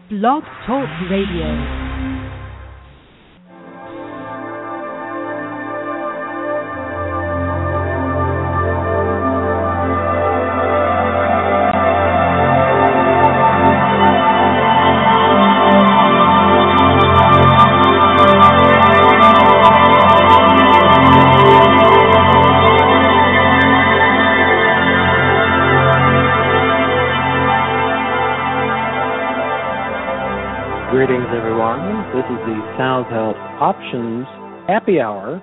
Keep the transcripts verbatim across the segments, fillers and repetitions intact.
Blog Talk Radio. Greetings, everyone. This is the Sound Health Options Happy Hour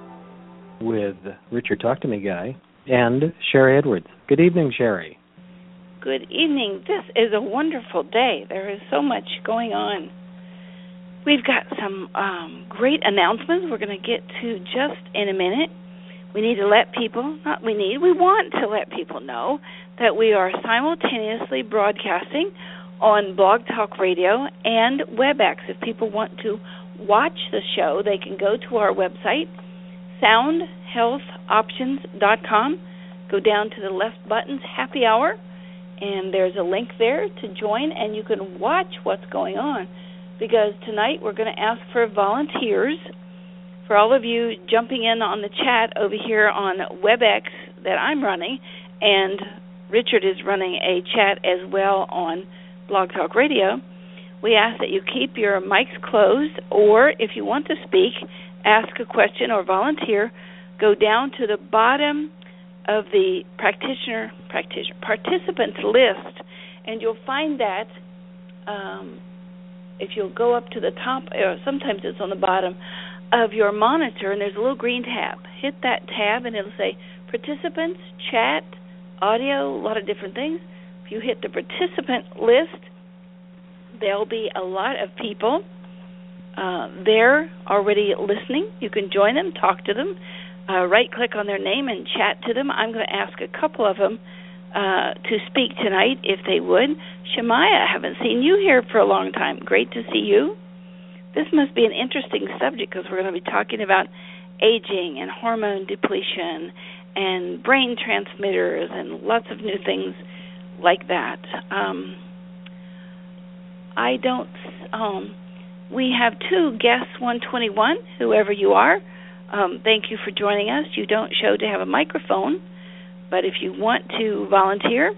with Richard Talk to Me Guy and Sherry Edwards. Good evening, Sherry. Good evening. This is a wonderful day. There is so much going on. We've got some um, great announcements we're going to get to just in a minute. We need to let people, not we need, we want to let people know that we are simultaneously broadcasting on Blog Talk Radio and WebEx. If people want to watch the show, they can go to our website, sound health options dot com, go down to the left buttons, Happy Hour, and there's a link there to join, and you can watch what's going on, because tonight we're going to ask for volunteers. For all of you jumping in on the chat over here on WebEx that I'm running, and Richard is running a chat as well on Blog Talk Radio, we ask that you keep your mics closed, or if you want to speak, ask a question or volunteer, go down to the bottom of the practitioner, practitioner participants list, and you'll find that um, if you'll go up to the top, or sometimes it's on the bottom of your monitor, and there's a little green tab. Hit that tab, and it'll say participants, chat, audio, a lot of different things. If you hit the participant list, there'll be a lot of people uh, there already listening. You can join them, talk to them, uh, right-click on their name and chat to them. I'm going to ask a couple of them uh, to speak tonight, if they would. Shemaya, I haven't seen you here for a long time. Great to see you. This must be an interesting subject, because we're going to be talking about aging and hormone depletion and brain transmitters and lots of new things like that. Um, I don't, um, we have two guests, one twenty-one, whoever you are. Um, thank you for joining us. You don't show to have a microphone, but if you want to volunteer,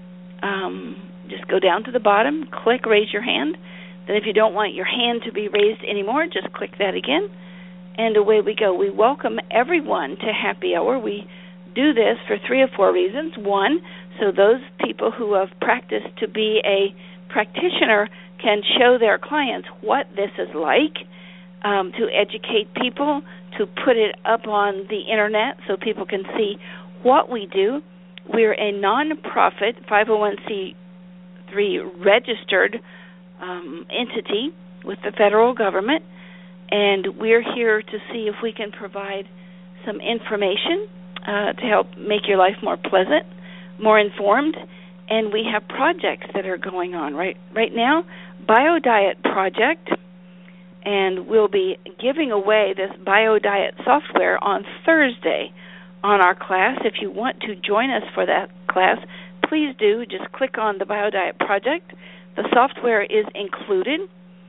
um, just go down to the bottom, click raise your hand. Then if you don't want your hand to be raised anymore, just click that again, and away we go. We welcome everyone to Happy Hour. We do this for three or four reasons. One, so those people who have practiced to be a practitioner can show their clients what this is like, um, to educate people, to put it up on the Internet so people can see what we do. We're a non-profit, five oh one c three registered um, entity with the federal government, and we're here to see if we can provide some information uh, to help make your life more pleasant, more informed, and we have projects that are going on right right now. BioDiet project, and we'll be giving away this BioDiet software on Thursday on our class. If you want to join us for that class, please do. Just click on the BioDiet project. The software is included.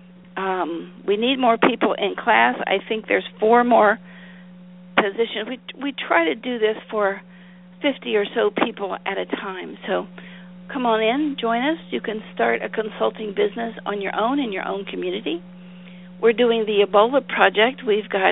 Um, we need more people in class. I think there's four more positions. We we try to do this for fifty or so people at a time. So come on in, join us. You can start a consulting business on your own in your own community. We're doing the Ebola project. We've got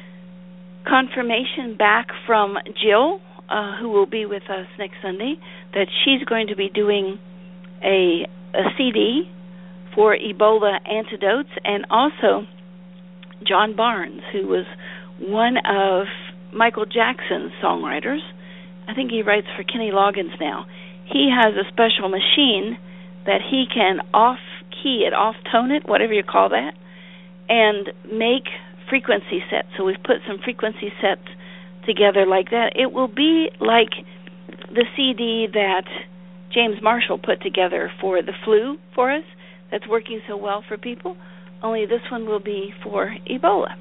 confirmation back from Jill, uh, who will be with us next Sunday, that she's going to be doing a, a C D for Ebola antidotes, and also John Barnes, who was one of Michael Jackson's songwriters. I think he writes for Kenny Loggins now. He has a special machine that he can off-key it, off-tone it, whatever you call that, and make frequency sets. So we've put some frequency sets together like that. It will be like the C D that James Marshall put together for the flu for us, that's working so well for people, only this one will be for Ebola.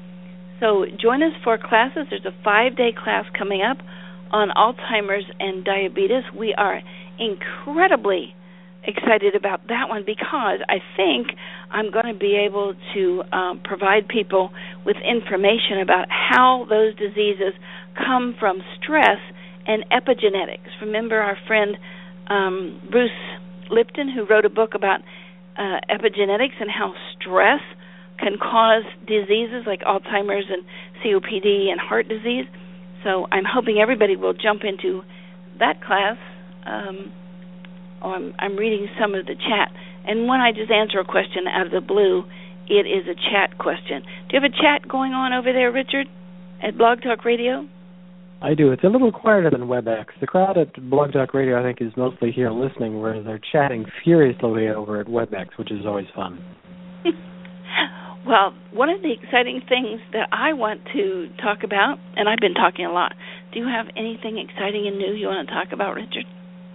So join us for classes. There's a five-day class coming up on Alzheimer's and diabetes. We are incredibly excited about that one because I think I'm going to be able to um, provide people with information about how those diseases come from stress and epigenetics. Remember our friend um, Bruce Lipton, who wrote a book about uh, epigenetics and how stress can cause diseases like Alzheimer's and C O P D and heart disease. So I'm hoping everybody will jump into that class. Um, oh, I'm, I'm reading some of the chat. And when I just answer a question out of the blue, it is a chat question. Do you have a chat going on over there, Richard, at Blog Talk Radio? I do. It's a little quieter than WebEx. The crowd at Blog Talk Radio, I think, is mostly here listening, whereas they're chatting furiously over at WebEx, which is always fun. Well, one of the exciting things that I want to talk about, and I've been talking a lot, do you have anything exciting and new you want to talk about, Richard?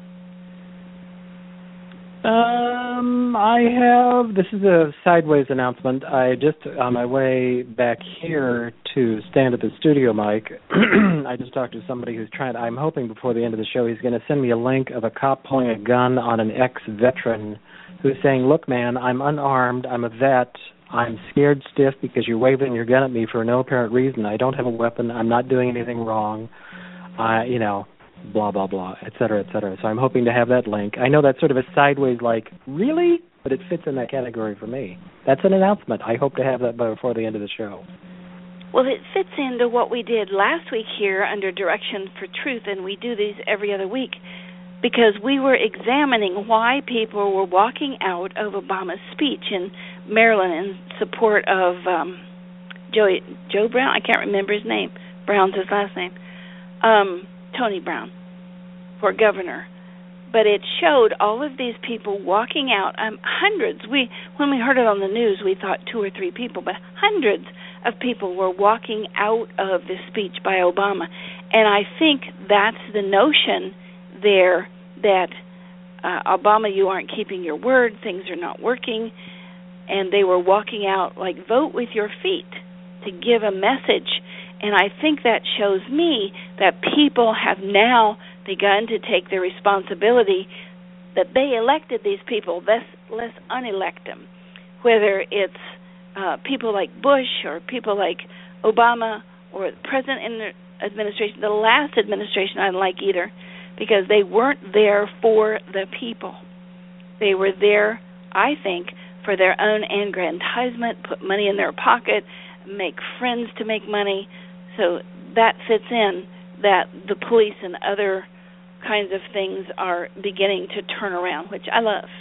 Um, I have, this is a sideways announcement. I just, on my way back here to stand at the studio mic, I just talked to somebody who's trying, I'm hoping before the end of the show, he's going to send me a link of a cop pulling a gun on an ex-veteran who's saying, look, man, I'm unarmed, I'm a vet, I'm scared stiff because you're waving your gun at me for no apparent reason. I don't have a weapon, I'm not doing anything wrong, uh, you know. Blah, blah, blah, et cetera, et cetera. So I'm hoping to have that link. I know that's sort of a sideways, like, really? But it fits in that category for me. That's an announcement. I hope to have that before the end of the show. Well, it fits into what we did last week here under Direction for Truth, and we do these every other week, because we were examining why people were walking out of Obama's speech in Maryland in support of um, Joe, Joe Brown. I can't remember his name. Brown's his last name. Um... Tony Brown for governor, but it showed all of these people walking out, um, hundreds. We when we heard it on the news, we thought two or three people, but hundreds of people were walking out of this speech by Obama, and I think that's the notion there that uh, Obama, you aren't keeping your word, things are not working, and they were walking out like vote with your feet to give a message. And I think that shows me that people have now begun to take the responsibility that they elected these people. Let's, let's unelect them. Whether it's uh, people like Bush or people like Obama or the present administration, the last administration I didn't like either, because they weren't there for the people. They were there, I think, for their own aggrandizement, put money in their pocket, make friends to make money. So that fits in that the police and other kinds of things are beginning to turn around, which I love.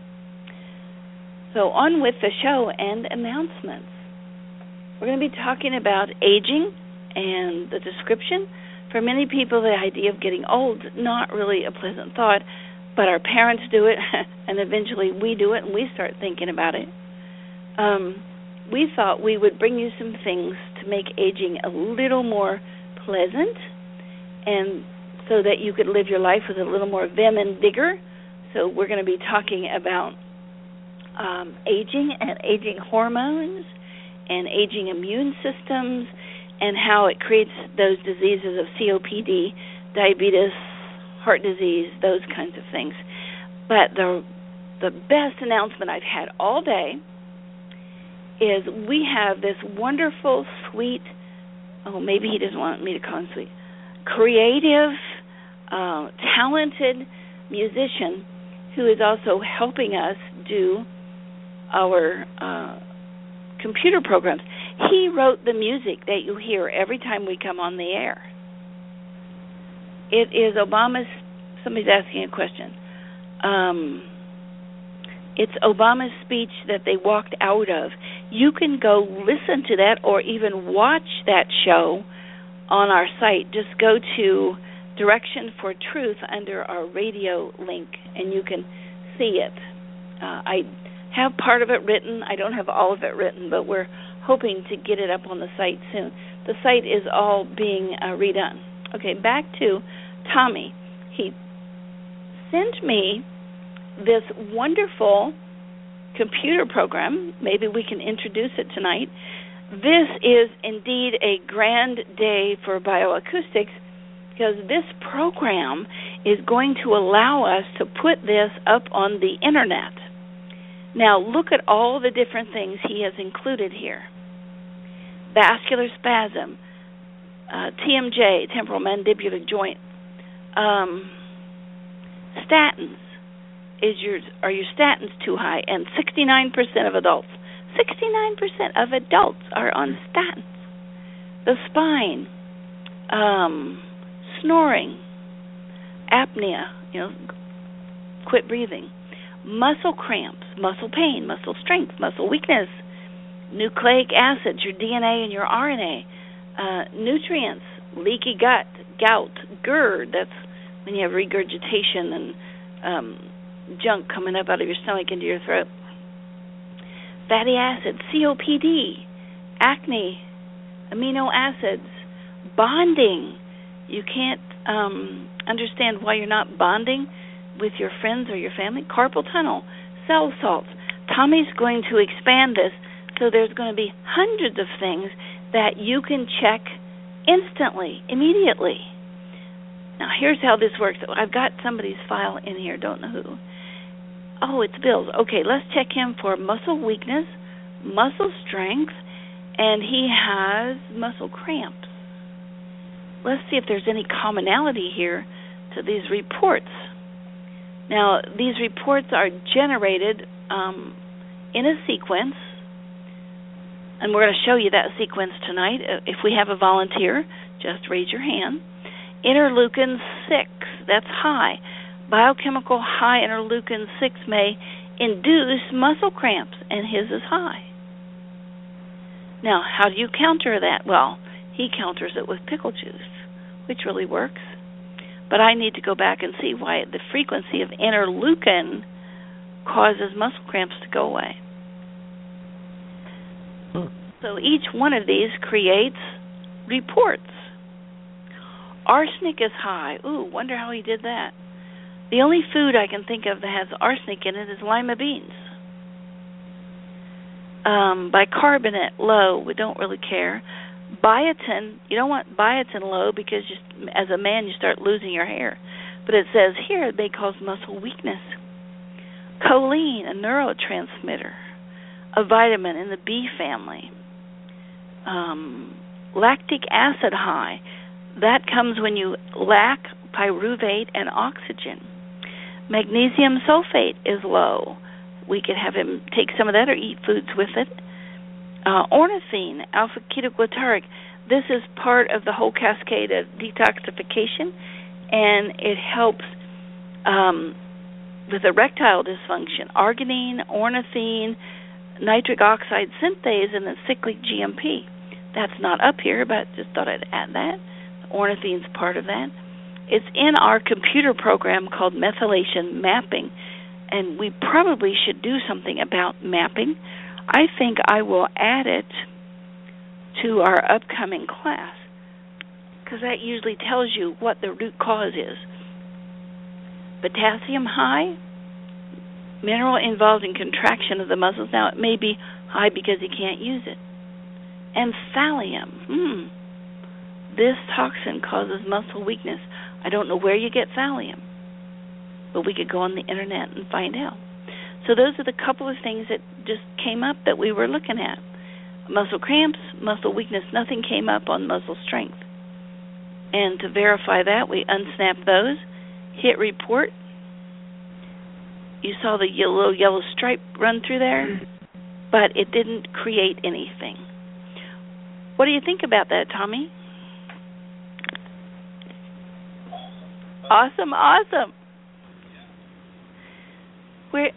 So on with the show and announcements. We're going to be talking about aging and the description. For many people, the idea of getting old, not really a pleasant thought, but our parents do it, and eventually we do it, and we start thinking about it. Um, we thought we would bring you some things to make aging a little more pleasant, and so that you could live your life with a little more vim and vigor. So we're going to be talking about um, aging and aging hormones and aging immune systems and how it creates those diseases of C O P D, diabetes, heart disease, those kinds of things. But the the best announcement I've had all day is we have this wonderful, sweet, oh, maybe he doesn't want me to call him sweet, creative, uh, talented musician who is also helping us do our uh, computer programs. He wrote the music that you hear every time we come on the air. It is Obama's, somebody's asking a question. Um, it's Obama's speech that they walked out of. You can go listen to that or even watch that show on our site. Just go to Direction for Truth under our radio link, and you can see it. Uh, I have part of it written. I don't have all of it written, but we're hoping to get it up on the site soon. The site is all being uh, redone. Okay, back to Tommy. He sent me this wonderful computer program. Maybe we can introduce it tonight. This is indeed a grand day for bioacoustics because this program is going to allow us to put this up on the internet. Now, look at all the different things he has included here. Vascular spasm, uh, T M J, temporal mandibular joint, um, statins. Is your are your statins too high? And sixty-nine percent of adults, sixty-nine percent of adults are on statins. The spine, um, snoring, apnea, you know, quit breathing, muscle cramps, muscle pain, muscle strength, muscle weakness, nucleic acids, your D N A and your R N A, uh, nutrients, leaky gut, gout, GERD, that's when you have regurgitation and um, junk coming up out of your stomach into your throat, fatty acids, C O P D, acne, amino acids, bonding. You can't um, understand why you're not bonding with your friends or your family. Carpal tunnel, cell salts. Tommy's going to expand this, so there's going to be hundreds of things that you can check instantly, immediately. Now, here's how this works. I've got somebody's file in here, don't know who. Oh, it's Bill's. Okay, let's check him for muscle weakness, muscle strength, and he has muscle cramps. Let's see if there's any commonality here to these reports. Now, these reports are generated um, in a sequence, and we're going to show you that sequence tonight. If we have a volunteer, just raise your hand. Interleukin six, that's high. Biochemical high interleukin six may induce muscle cramps, and his is high. Now, how do you counter that? Well, he counters it with pickle juice, which really works. But I need to go back and see why the frequency of interleukin causes muscle cramps to go away. Hmm. So each one of these creates reports. Arsenic is high. Ooh, wonder how he did that. The only food I can think of that has arsenic in it is lima beans. Um, bicarbonate, low. We don't really care. Biotin, you don't want biotin low because just, as a man you start losing your hair. But it says here it may cause muscle weakness. Choline, a neurotransmitter, a vitamin in the B family. Um, lactic acid high. That comes when you lack pyruvate and oxygen. Magnesium sulfate is low. We could have him take some of that or eat foods with it. Uh, ornithine, alpha-ketoglutarate. This is part of the whole cascade of detoxification, and it helps um, with erectile dysfunction. Arginine, ornithine, nitric oxide synthase, and then cyclic G M P. That's not up here, but just thought I'd add that. Ornithine's part of that. It's in our computer program called methylation mapping, and we probably should do something about mapping. I think I will add it to our upcoming class because that usually tells you what the root cause is. Potassium high, mineral involved in contraction of the muscles. Now, it may be high because he can't use it. And thallium. Hmm. This toxin causes muscle weakness. I don't know where you get thallium, but we could go on the internet and find out. So those are the couple of things that just came up that we were looking at. Muscle cramps, muscle weakness, nothing came up on muscle strength. And to verify that, we unsnap those, hit report. You saw the yellow, yellow stripe run through there, but it didn't create anything. What do you think about that, Tommy? Awesome, awesome. Where...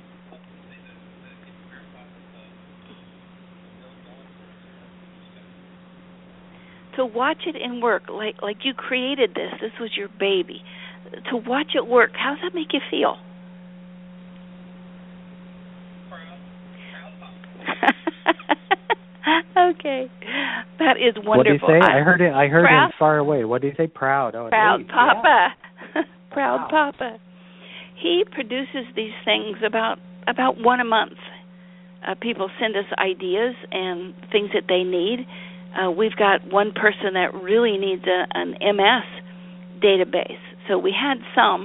To watch it in work, like like you created this, this was your baby. To watch it work, how does that make you feel? Okay, that is wonderful. What do you say? I, I heard it. I heard proud? it far away. What do you say? Proud. Oh, proud hey, Papa. Yeah. Proud wow. Papa. He produces these things about about one a month. Uh, people send us ideas and things that they need. Uh, we've got one person that really needs a, an M S database. So we had some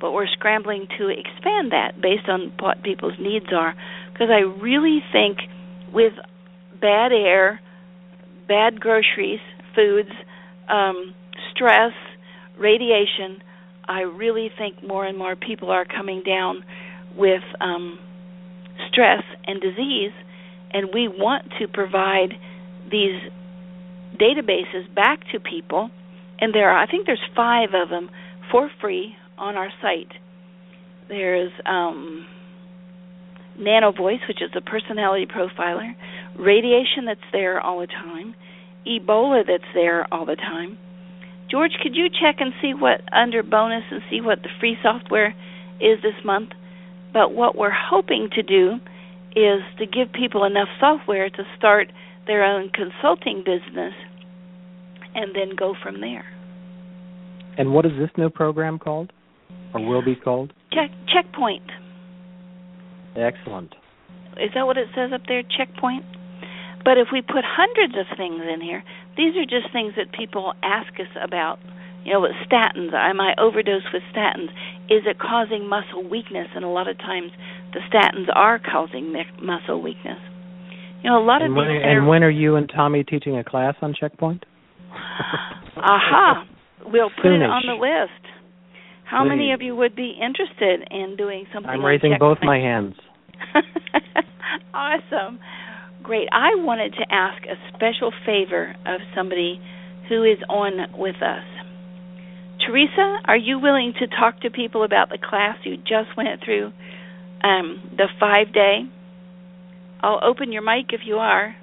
but we're scrambling to expand that based on what people's needs are. Because I really think with bad air, bad groceries, foods, um, stress, radiation, I really think more and more people are coming down with um, stress and disease, and we want to provide these databases back to people, and there are, I think there's five of them for free on our site. There's um, NanoVoice, which is a personality profiler, radiation that's there all the time, Ebola that's there all the time. George, could you check and see what under bonus and see what the free software is this month? But what we're hoping to do is to give people enough software to start their own consulting business and then go from there. And what is this new program called, or will be called? Check, Checkpoint. Excellent. Is that what it says up there, Checkpoint? But if we put hundreds of things in here, these are just things that people ask us about. You know, with statins, I might overdose with statins. Is it causing muscle weakness? And a lot of times the statins are causing muscle weakness. You know, a lot and of when, these... And when are you and Tommy teaching a class on Checkpoint? Aha. We'll put Soonish. it on the list. How Please. many of you would be interested in doing something I'm on raising Checkpoint? both my hands. Awesome. Great. I wanted to ask a special favor of somebody who is on with us. Teresa, are you willing to talk to people about the class you just went through, um, the five-day? I'll open your mic if you are.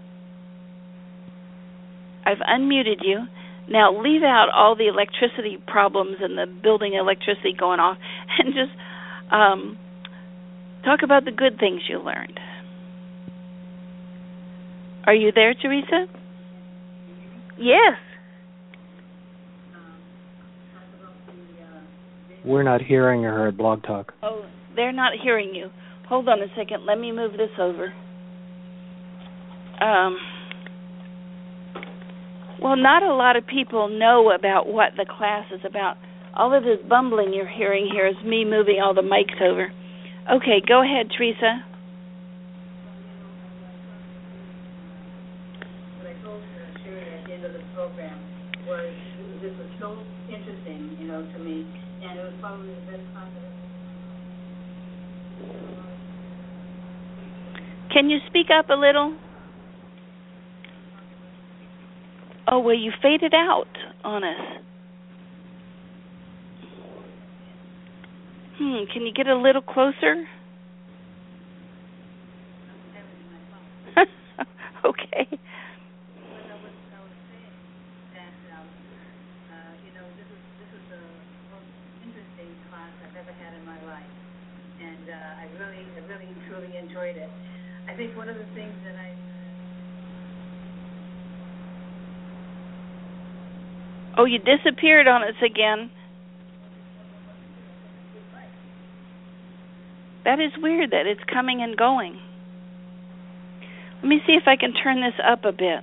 I've unmuted you. Now leave out all the electricity problems and the building electricity going off and just um, talk about the good things you learned. Are you there, Teresa? Yes. We're not hearing her at Blog Talk. Oh, they're not hearing you. Hold on a second. Let me move this over. Um, well, not a lot of people know about what the class is about. All of this bumbling you're hearing here is me moving all the mics over. Okay, go ahead, Teresa. What I told Sherry at the end of the program was this was so interesting, you know, to me, and it was probably the best class I've ever. Can you speak up a little? Oh, well, you faded out on us. Hmm, can you get a little closer? Okay. And uh, I really, I really, truly enjoyed it. I think one of the things that I... Oh, you disappeared on us again. That is weird that it's coming and going. Let me see if I can turn this up a bit.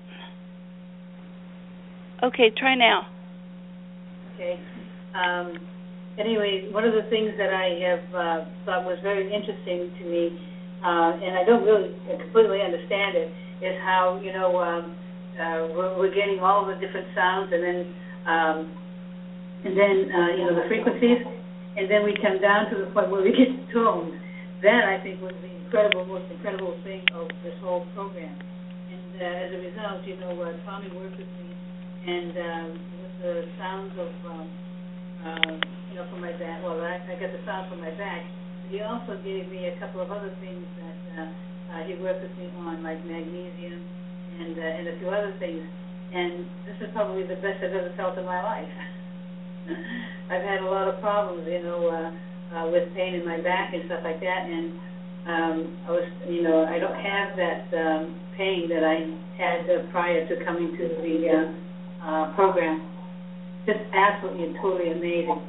Okay, try now. Okay. Um, anyway, one of the things that I have uh, thought was very interesting to me, uh, and I don't really completely understand it, is how, you know, um, uh, we're, we're getting all the different sounds, and then, um, and then uh, you know, the frequencies, and then we come down to the point where we get tones. That, I think, was the incredible, most incredible thing of this whole program. And uh, as a result, you know, uh, Tommy worked with me, and uh, with the sounds of, um, uh, you know, from my back, well, I, I got the sound from my back, but he also gave me a couple of other things that uh, uh, he worked with me on, like magnesium and, uh, and a few other things. And this is probably the best I've ever felt in my life. I've had a lot of problems, you know, uh, Uh, with pain in my back and stuff like that, and um, I was, you know, I don't have that um, pain that I had uh, prior to coming to the uh, uh, program. Just absolutely and totally amazing.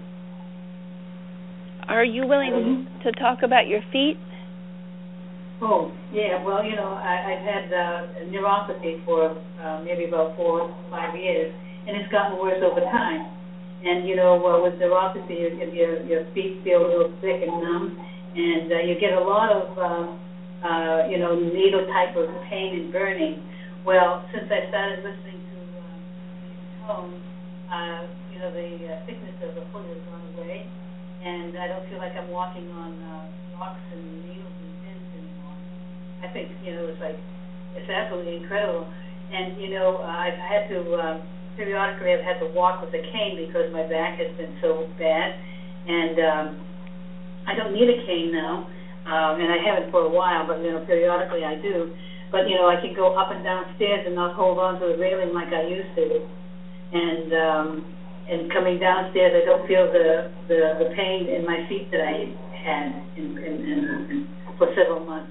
Are you willing mm-hmm. to talk about your feet? Oh, yeah, well, you know, I, I've had uh, neuropathy for uh, maybe about four or five years, and it's gotten worse over time. And, you know, uh, with neuropathy, your, your, your feet feel a little thick and numb, and uh, you get a lot of, uh, uh, you know, needle type of pain and burning. Well, since I started listening to uh, tones, uh, you know, the uh, thickness of the foot has gone away, and I don't feel like I'm walking on uh, rocks and needles and pins anymore. I think, you know, it's like, it's absolutely incredible. And, you know, uh, I've had to... Uh, periodically I've had to walk with a cane because my back has been so bad, and um, I don't need a cane now, um, and I haven't for a while, but, you know, periodically I do. But, you know, I can go up and down stairs and not hold on to the railing like I used to. And um, and coming downstairs, I don't feel the, the, the pain in my feet that I had in, in, in, in, for several months.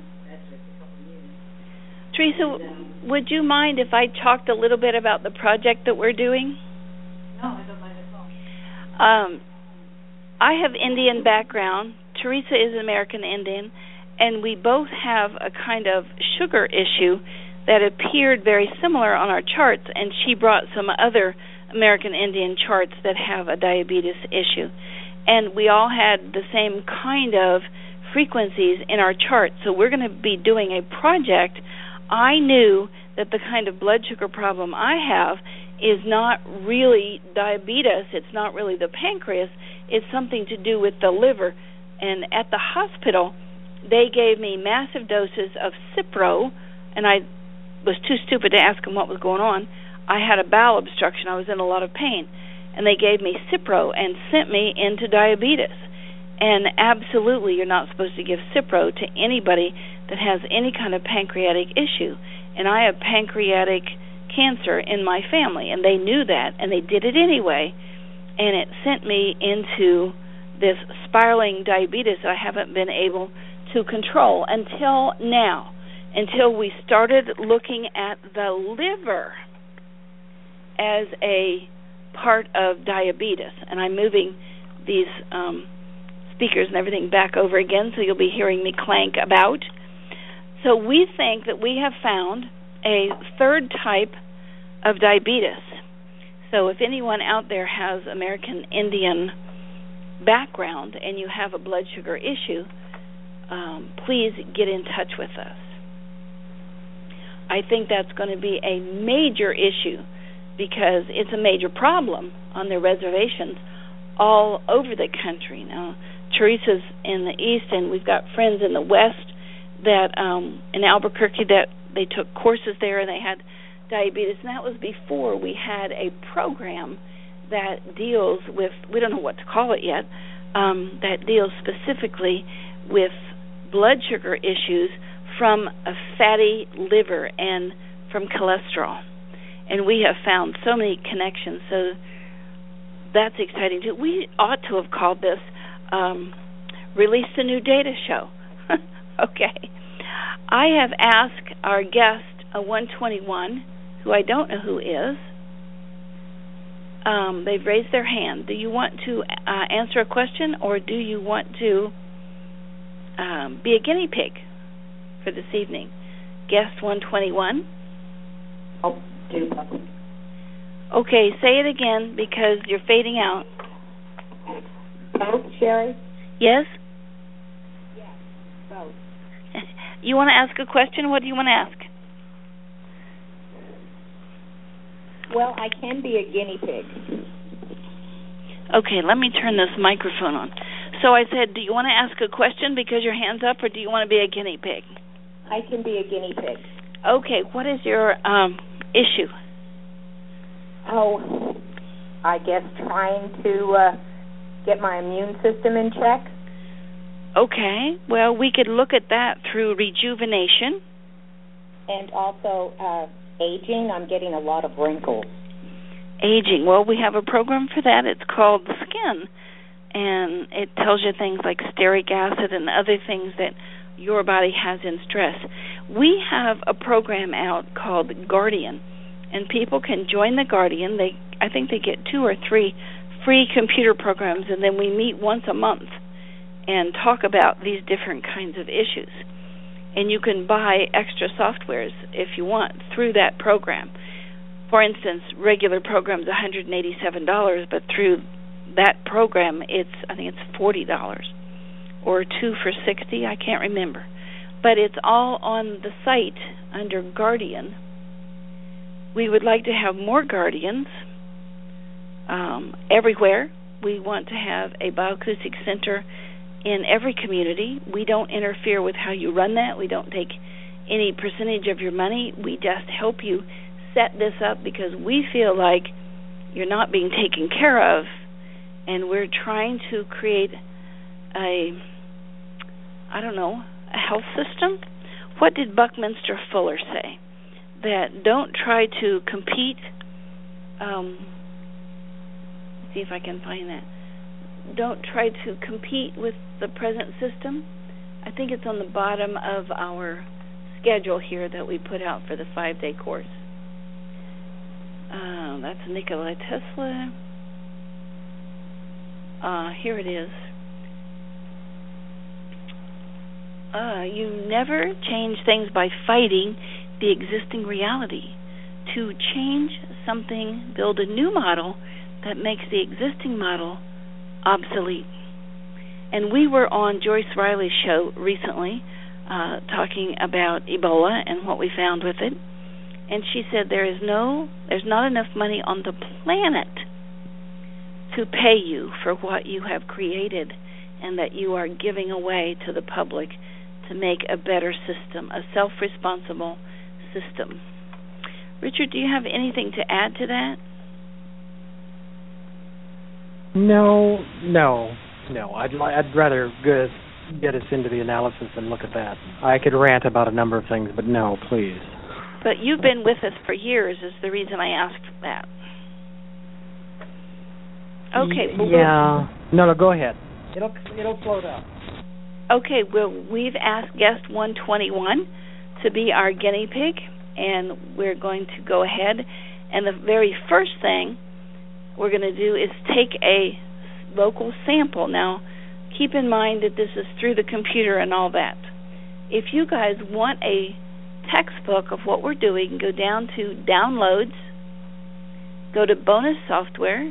Teresa, would you mind if I talked a little bit about the project that we're doing? No, I don't mind at all. Um, I have Indian background. Teresa is American Indian, and we both have a kind of sugar issue that appeared very similar on our charts, and she brought some other American Indian charts that have a diabetes issue. And we all had the same kind of frequencies in our chart, so we're going to be doing a project. I knew that the kind of blood sugar problem I have is not really diabetes, it's not really the pancreas, it's something to do with the liver. And at the hospital, they gave me massive doses of Cipro, and I was too stupid to ask them what was going on. I had a bowel obstruction, I was in a lot of pain, and they gave me Cipro and sent me into diabetes. And absolutely, you're not supposed to give Cipro to anybody that has any kind of pancreatic issue. And I have pancreatic cancer in my family, and they knew that, and they did it anyway. And it sent me into this spiraling diabetes that I haven't been able to control until now, until we started looking at the liver as a part of diabetes. And I'm moving these um, speakers and everything back over again, so you'll be hearing me clank about. So we think that we have found a third type of diabetes. So if anyone out there has American Indian background and you have a blood sugar issue, um, please get in touch with us. I think that's going to be a major issue because it's a major problem on their reservations all over the country. Now, Teresa's in the east, and we've got friends in the west that um, in Albuquerque that they took courses there and they had diabetes, and that was before we had a program that deals with, we don't know what to call it yet, um, that deals specifically with blood sugar issues from a fatty liver and from cholesterol. And we have found so many connections, so that's exciting too. We ought to have called this um, Release the New Data Show. Okay. I have asked our guest, a one twenty-one, who I don't know who is. Um, they've raised their hand. Do you want to uh, answer a question, or do you want to um, be a guinea pig for this evening? Guest one twenty-one. Oh, do. Okay, say it again because you're fading out. Both, Sherry? Yes? Yes, both. You want to ask a question? What do you want to ask? Well, I can be a guinea pig. Okay, let me turn this microphone on. So I said, do you want to ask a question because your hand's up, or do you want to be a guinea pig? I can be a guinea pig. Okay, what is your um, issue? Oh, I guess trying to uh, get my immune system in check. Okay, well, we could look at that through rejuvenation. And also uh, aging. I'm getting a lot of wrinkles. Aging. Well, we have a program for that. It's called Skin, and it tells you things like stearic acid and other things that your body has in stress. We have a program out called Guardian, and people can join the Guardian. They, I think they get two or three free computer programs, and then we meet once a month and talk about these different kinds of issues. And you can buy extra softwares if you want through that program. For instance, regular program's one hundred eighty-seven dollars, but through that program, it's I think it's forty dollars or two for sixty. I can't remember, but it's all on the site under Guardian. We would like to have more Guardians um, everywhere. We want to have a bioacoustic center in every community. We don't interfere with how you run that. We don't take any percentage of your money. We just help you set this up because we feel like you're not being taken care of, and we're trying to create a, I don't know, a health system. What did Buckminster Fuller say? That don't try to compete. Um, let's see if I can find that. Don't try to compete with the present system. I think it's on the bottom of our schedule here that we put out for the five-day course. Uh, that's Nikola Tesla. Uh, here it is. Uh, you never change things by fighting the existing reality. To change something, build a new model that makes the existing model obsolete. And we were on Joyce Riley's show recently uh, talking about Ebola and what we found with it. And she said there is no, there's not enough money on the planet to pay you for what you have created and that you are giving away to the public to make a better system, a self-responsible system. Richard, do you have anything to add to that? No, no, no. I'd li- I'd rather go, get us into the analysis and look at that. I could rant about a number of things, but no, please. But you've been with us for years is the reason I asked that. Okay. Y- yeah. No, no, go ahead. It'll it'll float up. Okay, well, we've asked guest one twenty-one to be our guinea pig, and we're going to go ahead. And the very first thing we're going to do is take a local sample. Now, keep in mind that this is through the computer and all that. If you guys want a textbook of what we're doing, go down to Downloads, go to Bonus Software,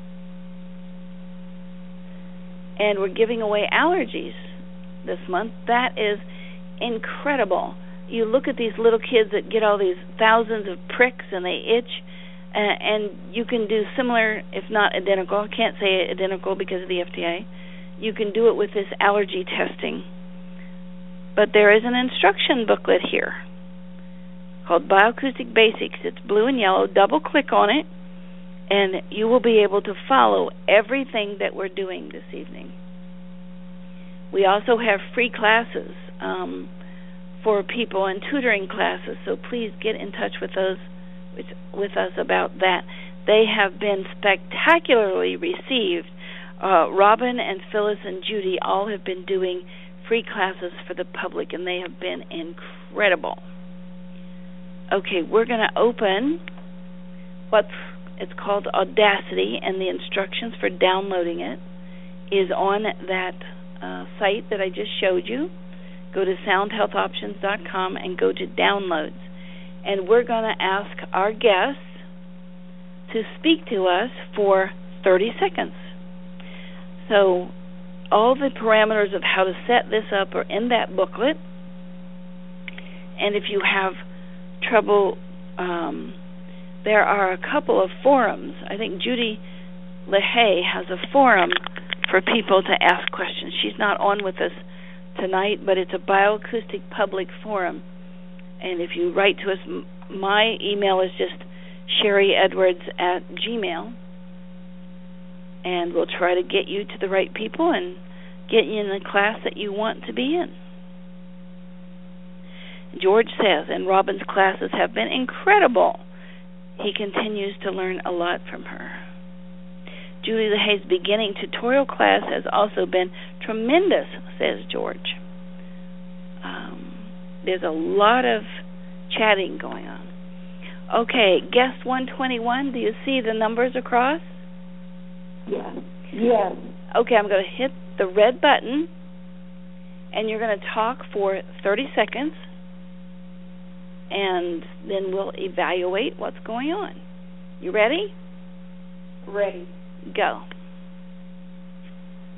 and we're giving away allergies this month. That is incredible. You look at these little kids that get all these thousands of pricks and they itch, uh, and you can do similar, if not identical. I can't say identical because of the F D A. You can do it with this allergy testing. But there is an instruction booklet here called Bioacoustic Basics. It's blue and yellow. Double click on it, and you will be able to follow everything that we're doing this evening. We also have free classes um, for people and tutoring classes, so please get in touch with those with, with us about that. They have been spectacularly received. Uh, Robin and Phyllis and Judy all have been doing free classes for the public, and they have been incredible. Okay, we're going to open what's it's called Audacity, and the instructions for downloading it is on that uh, site that I just showed you. Go to sound health options dot com and go to Downloads. And we're going to ask our guests to speak to us for thirty seconds. So all the parameters of how to set this up are in that booklet. And if you have trouble, um, there are a couple of forums. I think Judy LaHaye has a forum for people to ask questions. She's not on with us tonight, but it's a bioacoustic public forum. And if you write to us, my email is just Sherry Edwards at Gmail. And we'll try to get you to the right people and get you in the class that you want to be in. George says, and Robin's classes have been incredible. He continues to learn a lot from her. Julie LaHaye's beginning tutorial class has also been tremendous, says George. Um, there's a lot of chatting going on. Okay, guest one twenty-one, do you see the numbers across? Yes. Yes. Okay, I'm going to hit the red button, and you're going to talk for thirty seconds, and then we'll evaluate what's going on. You ready? Ready. Go.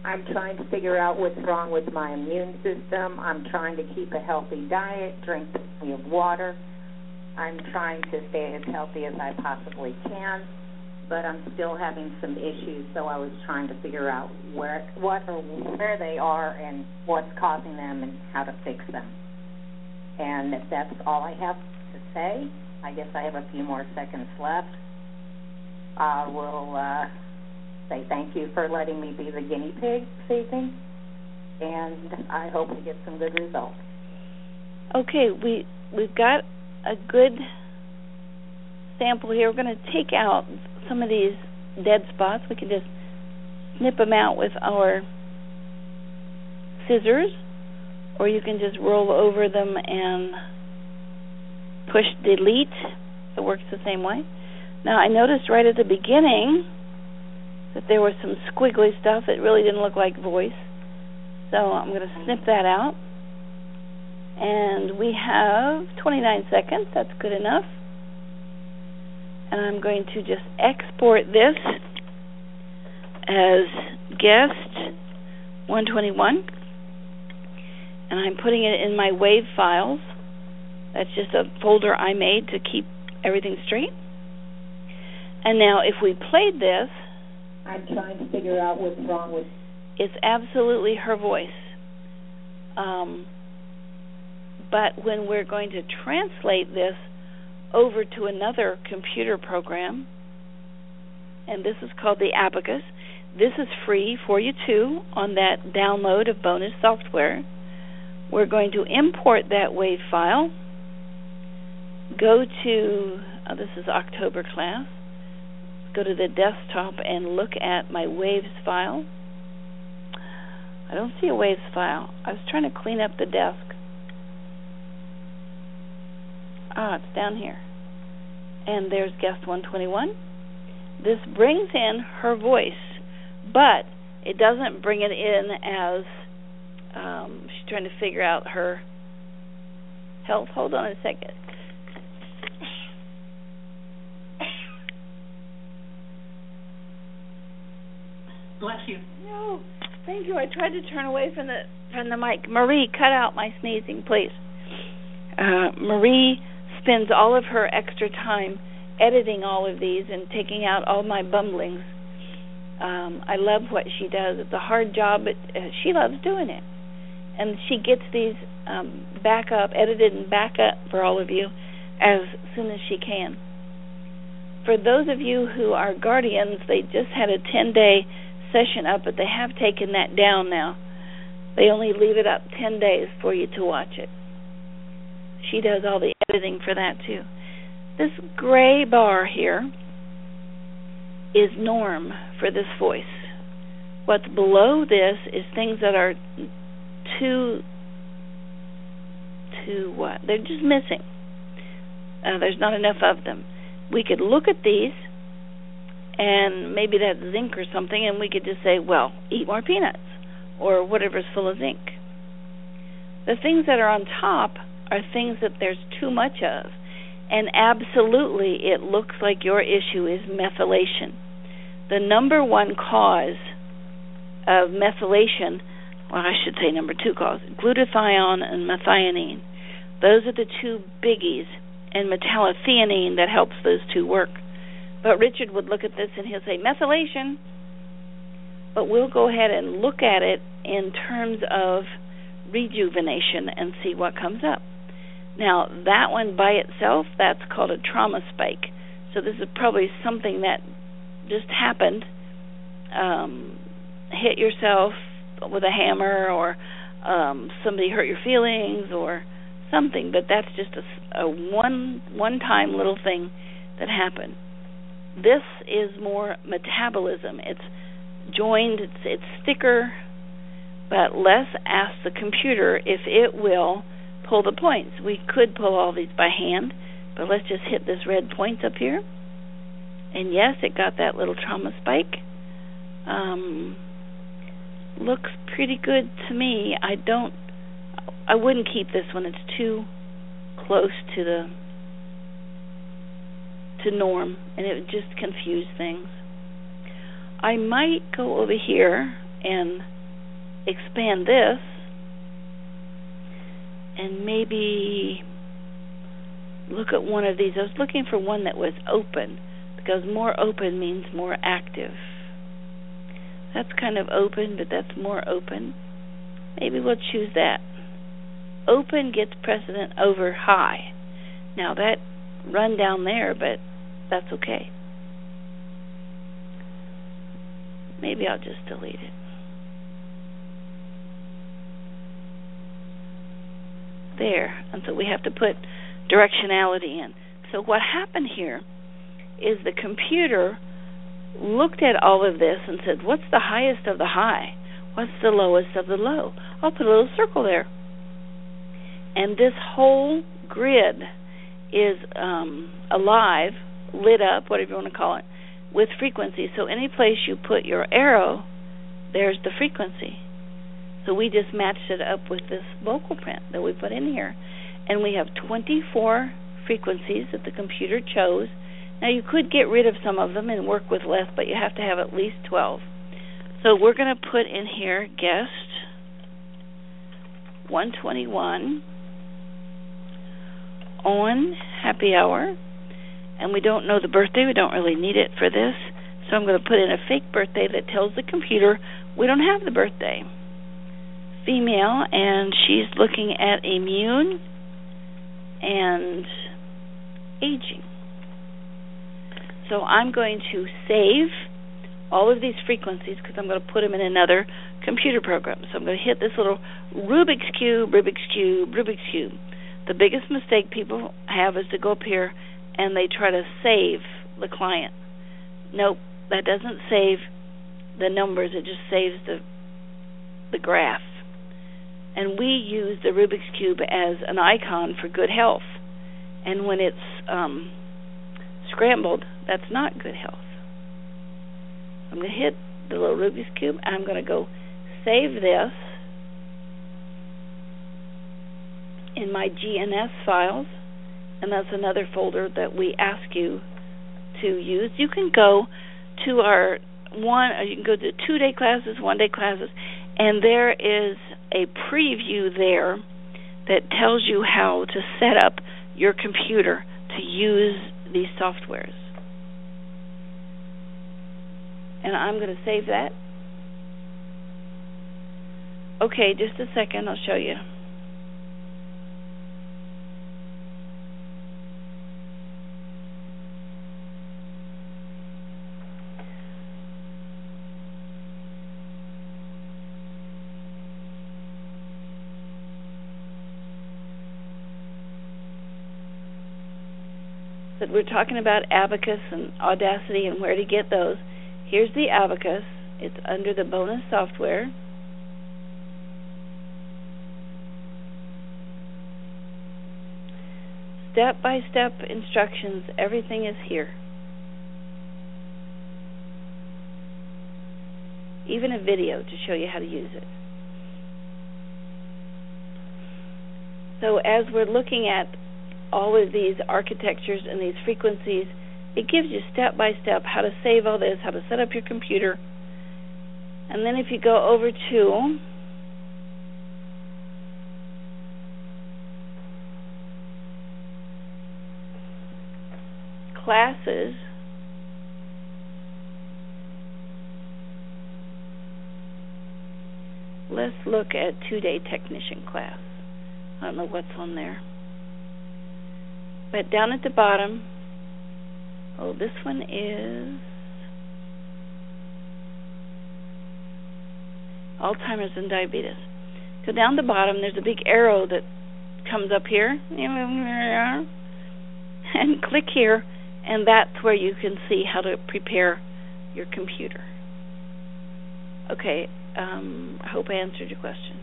I'm trying to figure out what's wrong with my immune system. I'm trying to keep a healthy diet, drink plenty of water. I'm trying to stay as healthy as I possibly can, but I'm still having some issues, so I was trying to figure out where, what or where they are and what's causing them and how to fix them. And if that's all I have to say, I guess I have a few more seconds left. I will uh, say thank you for letting me be the guinea pig this evening, and I hope we get some good results. Okay, we, we've got a good sample here. We're going to take out some of these dead spots. We can just snip them out with our scissors, or you can just roll over them and push delete. It works the same way. Now, I noticed right at the beginning that there was some squiggly stuff. It really didn't look like voice. So I'm going to snip that out. And we have twenty-nine seconds. That's good enough. And I'm going to just export this as guest one twenty-one. And I'm putting it in my WAV files. That's just a folder I made to keep everything straight. And now if we played this, I'm trying to figure out what's wrong with... It's absolutely her voice. Um, but when we're going to translate this over to another computer program, and this is called the Abacus. This is free for you too on that download of bonus software. We're going to import that WAV file, go to, oh, this is October class, go to the desktop and look at my WAVs file. I don't see a WAVs file. I was trying to clean up the desk. Ah, it's down here. And there's guest one twenty-one. This brings in her voice, but it doesn't bring it in as um, she's trying to figure out her health. Hold on a second. Bless you. No, thank you. I tried to turn away from the from the mic. Marie, cut out my sneezing, please. Uh, Marie spends all of her extra time editing all of these and taking out all my bumblings. Um, I love what she does. It's a hard job, but uh, she loves doing it. And she gets these um, back up, edited and back up for all of you as soon as she can. For those of you who are guardians, they just had a ten-day session up, but they have taken that down now. They only leave it up ten days for you to watch it. She does all the editing for that too. This gray bar here is norm for this voice. What's below this is things that are too, too what? They're just missing. Uh, there's not enough of them. We could look at these, and maybe that's zinc or something, and we could just say, well, eat more peanuts, or whatever's full of zinc. The things that are on top are things that there's too much of. And absolutely, it looks like your issue is methylation. The number one cause of methylation, well, I should say number two cause, glutathione and methionine. Those are the two biggies, and metallothioneine that helps those two work. But Richard would look at this and he'll say, methylation. But we'll go ahead and look at it in terms of rejuvenation and see what comes up. Now, that one by itself, that's called a trauma spike. So this is probably something that just happened. Um, hit yourself with a hammer, or um, somebody hurt your feelings or something. But that's just a, a one, one-time little thing that happened. This is more metabolism. It's joined, it's, it's thicker, but let's ask the computer if it will pull the points. We could pull all these by hand, but let's just hit this red point up here. And yes, it got that little trauma spike. Um, looks pretty good to me. I don't, I wouldn't keep this one. It's too close to the, to norm, and it would just confuse things. I might go over here and expand this and maybe look at one of these. I was looking for one that was open, because more open means more active. That's kind of open, but that's more open. Maybe we'll choose that. Open gets precedent over high. Now that run down there, but that's okay. Maybe I'll just delete it. There. And so we have to put directionality in. So what happened here is the computer looked at all of this and said, what's the highest of the high? What's the lowest of the low? I'll put a little circle there. And this whole grid is um, alive, lit up, whatever you want to call it, with frequency. So any place you put your arrow, there's the frequency. So we just matched it up with this vocal print that we put in here. And we have twenty-four frequencies that the computer chose. Now you could get rid of some of them and work with less, but you have to have at least twelve. So we're going to put in here guest one twenty-one on happy hour. And we don't know the birthday. We don't really need it for this. So I'm going to put in a fake birthday that tells the computer we don't have the birthday. Female, and she's looking at immune and aging. So I'm going to save all of these frequencies because I'm going to put them in another computer program. So I'm going to hit this little Rubik's Cube, Rubik's Cube, Rubik's Cube. The biggest mistake people have is to go up here and they try to save the client. Nope, that doesn't save the numbers. It just saves the the graph. And we use the Rubik's Cube as an icon for good health. And when it's um, scrambled, that's not good health. I'm going to hit the little Rubik's Cube. I'm going to go save this in my G N S files. And that's another folder that we ask you to use. You can go to our one, or you can go to two-day classes, one-day classes, and there is a preview there that tells you how to set up your computer to use these softwares. And I'm going to save that. Okay, just a second, I'll show you. That we're talking about Abacus and Audacity and where to get those. Here's the Abacus. It's under the bonus software. Step-by-step instructions. Everything is here. Even a video to show you how to use it. So as we're looking at all of these architectures and these frequencies, it gives you step by step how to save all this, how to set up your computer. And then if you go over to classes, let's look at two-day technician class. I don't know what's on there. But down at the bottom, oh, this one is Alzheimer's and diabetes. So down the bottom, there's a big arrow that comes up here, and click here, and that's where you can see how to prepare your computer. Okay, um, I hope I answered your question.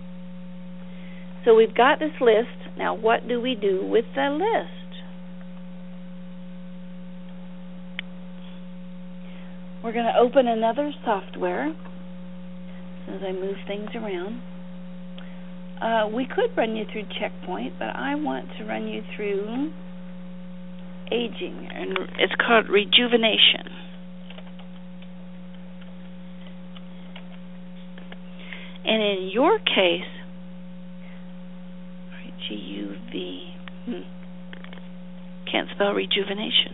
So we've got this list. Now, what do we do with the list? We're going to open another software as I move things around. Uh, we could run you through Checkpoint, but I want to run you through aging, and it's called Rejuvenation. And in your case, G U V, hmm, can't spell rejuvenation.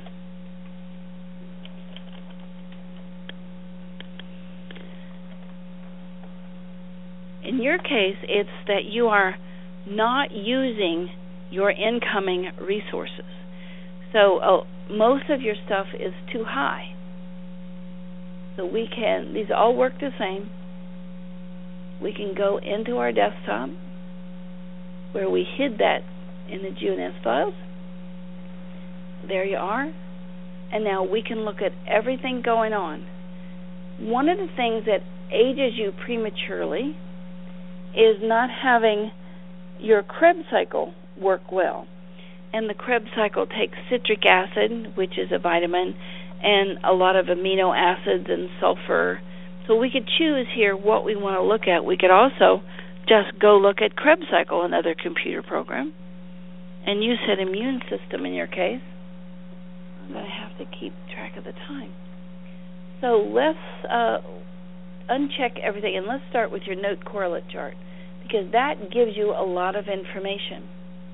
In your case, it's that you are not using your incoming resources. So uh, most of your stuff is too high. So we can, these all work the same. We can go into our desktop where we hid that in the G N S files. There you are. And now we can look at everything going on. One of the things that ages you prematurely is not having your Krebs cycle work well. And the Krebs cycle takes citric acid, which is a vitamin, and a lot of amino acids and sulfur. So we could choose here what we want to look at. We could also just go look at Krebs cycle, another computer program. And you said immune system in your case. I'm going to have to keep track of the time. So let's uh, uncheck everything, and let's start with your note correlate chart, because that gives you a lot of information.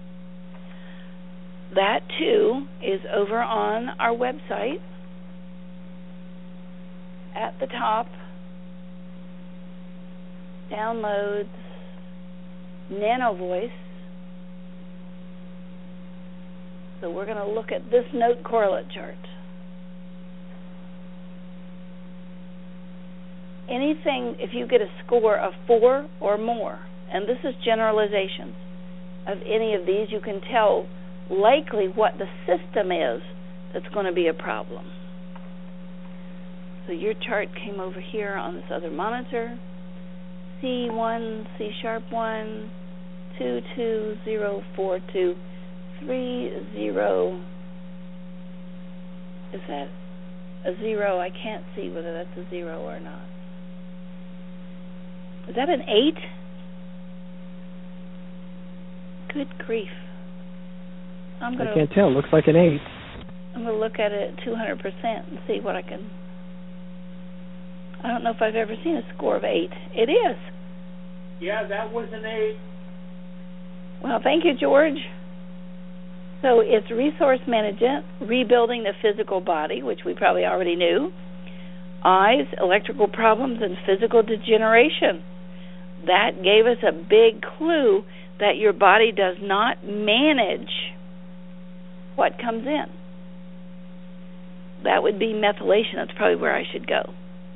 That, too, is over on our website. At the top, downloads, NanoVoice. So we're going to look at this note correlate chart. Anything, if you get a score of four or more, and this is generalizations of any of these, you can tell likely what the system is that's going to be a problem. So your chart came over here on this other monitor. C one, C sharp one, two two zero four two, three zero. Is that a zero? I can't see whether that's a zero or not. Is that an eight? Good grief. I'm gonna, I can't tell. It looks like an eight. I'm going to look at it at two hundred percent and see what I can... I don't know if I've ever seen a score of eight. It is. Yeah, that was an eight. Well, thank you, George. So it's resource management, rebuilding the physical body, which we probably already knew. Eyes, electrical problems, and physical degeneration. That gave us a big clue that your body does not manage what comes in. That would be methylation. That's probably where I should go.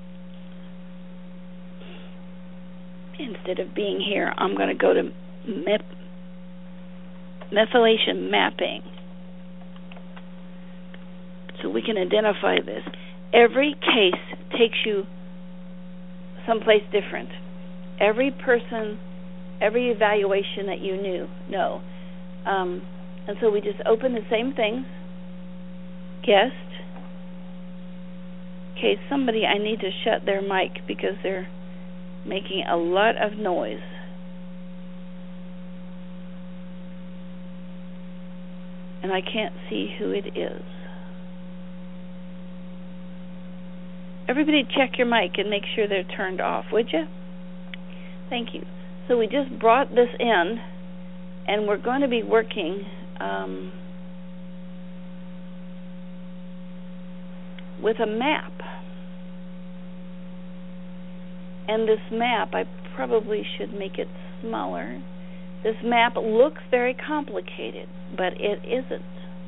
Instead of being here, I'm going to go to meth methylation mapping. So we can identify this. Every case takes you someplace different. Every person, every evaluation that you knew, know. Um, and so we just open the same things. Guest. Okay, somebody, I need to shut their mic because they're making a lot of noise. And I can't see who it is. Everybody check your mic and make sure they're turned off, would you? Thank you. So we just brought this in, and we're going to be working um, with a map. And this map, I probably should make it smaller. This map looks very complicated, but it isn't.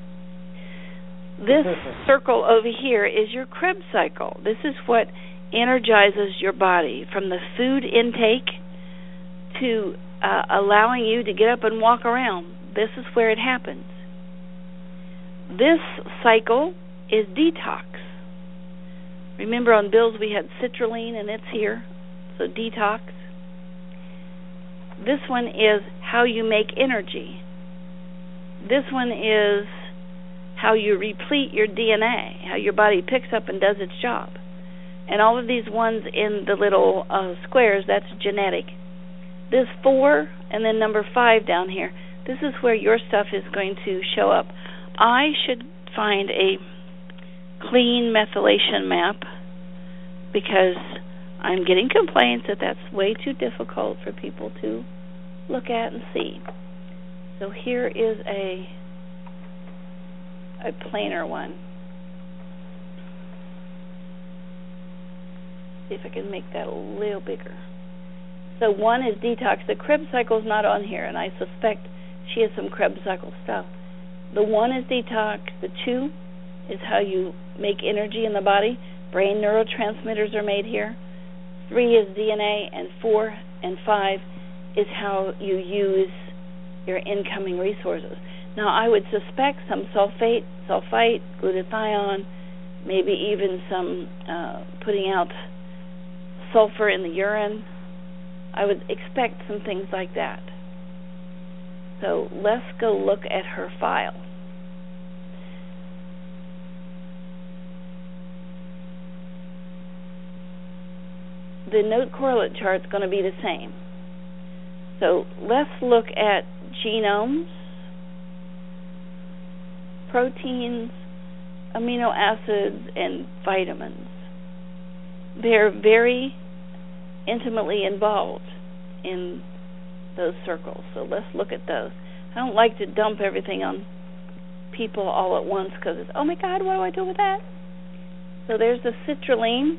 This circle over here is your Krebs cycle. This is what energizes your body, from the food intake to uh, allowing you to get up and walk around. This is where it happens. This cycle is detox. Remember on Bill's we had citrulline, and it's here, so detox. This one is how you make energy. This one is how you replete your D N A, how your body picks up and does its job. And all of these ones in the little uh, squares, that's genetic. This four and then number five down here, this is where your stuff is going to show up. I should find a clean methylation map because I'm getting complaints that that's way too difficult for people to look at and see. So here is a a plainer one. See if I can make that a little bigger. So one is detox. The Krebs cycle is not on here, and I suspect she has some Krebs cycle stuff. The one is detox. The two is how you make energy in the body. Brain neurotransmitters are made here. Three is D N A, and four and five is how you use your incoming resources. Now, I would suspect some sulfate, sulfite, glutathione, maybe even some uh, putting out sulfur in the urine. I would expect some things like that. So let's go look at her file. The node correlate chart is going to be the same. So let's look at genomes, proteins, amino acids, and vitamins. They're very intimately involved in those circles. So let's look at those. I don't like to dump everything on people all at once because it's, oh my God, what do I do with that? So there's the citrulline.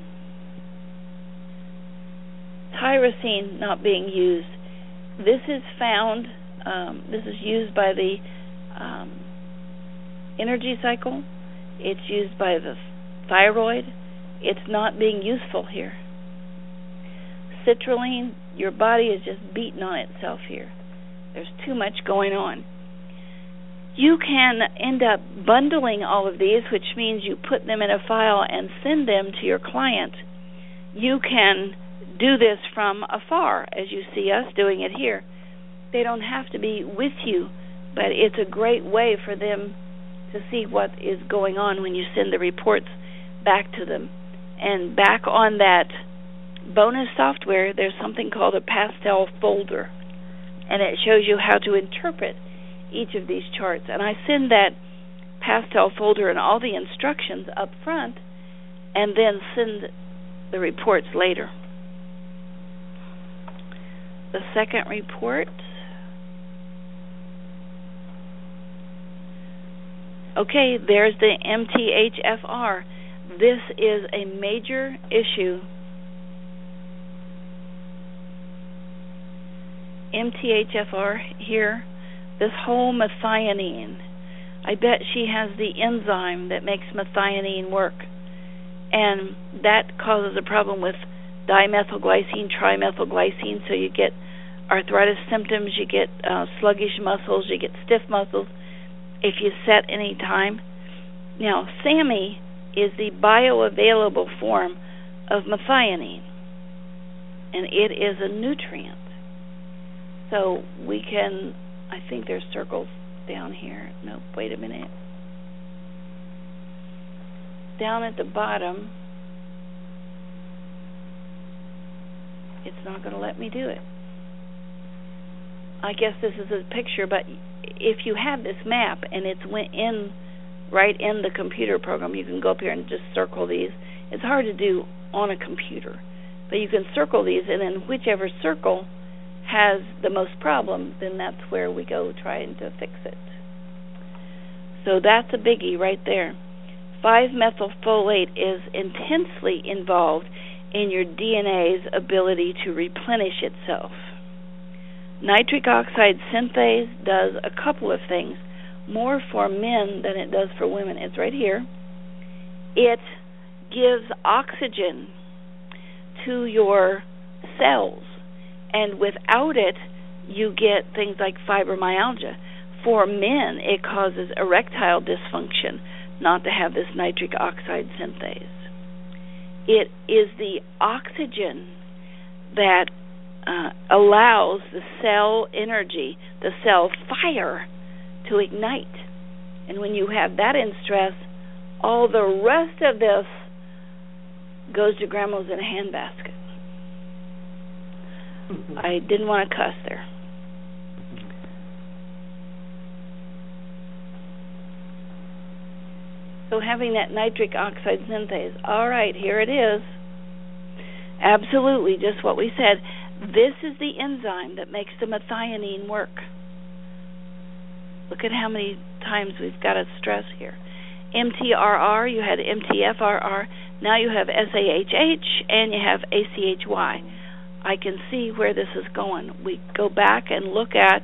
Tyrosine not being used. This is found, um, this is used by the um, energy cycle. It's used by the thyroid. It's not being useful here. Citrulline, your body is just beating on itself here. There's too much going on. You can end up bundling all of these, which means you put them in a file and send them to your client. You can do this from afar, as you see us doing it here. They don't have to be with you, but it's a great way for them to see what is going on when you send the reports back to them. And back on that bonus software, there's something called a pastel folder, and it shows you how to interpret each of these charts. And I send that pastel folder and all the instructions up front, and then send the reports later. The second report. Okay, there's the M T H F R. This is a major issue. M T H F R here, this whole methionine. I bet she has the enzyme that makes methionine work. And that causes a problem with dimethylglycine, trimethylglycine, so you get arthritis symptoms, you get uh, sluggish muscles, you get stiff muscles if you set any time. Now, SAMe is the bioavailable form of methionine, and it is a nutrient. So we can, I think there's circles down here. No, wait a minute. Down at the bottom, it's not going to let me do it. I guess this is a picture, but if you have this map and it's went in right in the computer program, you can go up here and just circle these. It's hard to do on a computer, but you can circle these, and then whichever circle has the most problem, then that's where we go trying to fix it. So that's a biggie right there. five methylfolate is intensely involved in your D N A's ability to replenish itself. Nitric oxide synthase does a couple of things, more for men than it does for women. It's right here. It gives oxygen to your cells, and without it, you get things like fibromyalgia. For men, it causes erectile dysfunction not to have this nitric oxide synthase. It is the oxygen that uh, allows the cell energy, the cell fire, to ignite. And when you have that in stress, all the rest of this goes to grandma's in a handbasket. I didn't want to cuss there. So having that nitric oxide synthase, all right, here it is. Absolutely, just what we said. This is the enzyme that makes the methionine work. Look at how many times we've got to stress here. M T R R, you had M T F R R, now you have S A H H, and you have A C H Y. I can see where this is going. We go back and look at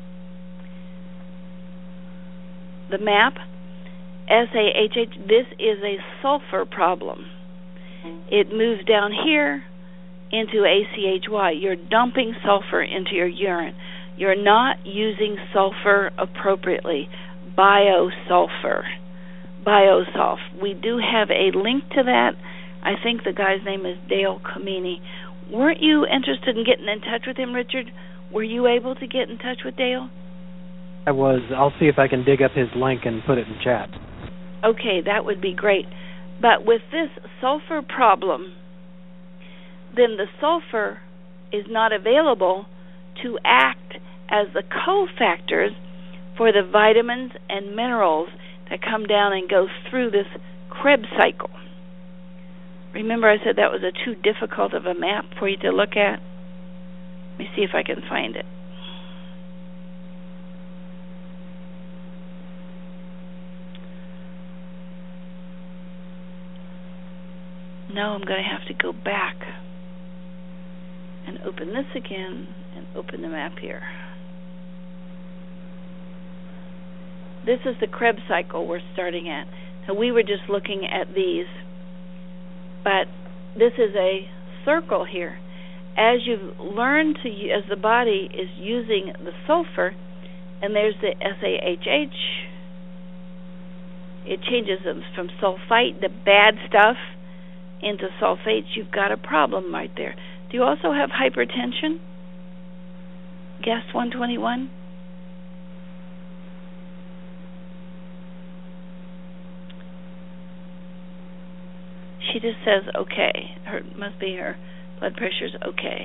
the map. S A H H, this is a sulfur problem. It moves down here into A C H Y. You're dumping sulfur into your urine. You're not using sulfur appropriately. Biosulfur. Biosulf. We do have a link to that. I think the guy's name is Dale Kamini. Weren't you interested in getting in touch with him, Richard? Were you able to get in touch with Dale? I was. I'll see if I can dig up his link and put it in chat. Okay, that would be great. But with this sulfur problem, then the sulfur is not available to act as the cofactors for the vitamins and minerals that come down and go through this Krebs cycle. Remember I said that was a too difficult of a map for you to look at? Let me see if I can find it. No, I'm going to have to go back and open this again and open the map here. This is the Krebs cycle we're starting at. So we were just looking at these, but this is a circle here. As you learn to, as the body is using the sulfur, and there's the S A H H, it changes them from sulfite, the bad stuff, into sulfates. You've got a problem right there. Do you also have hypertension? Guess one twenty-one? She just says okay. Her must be her blood pressure's okay.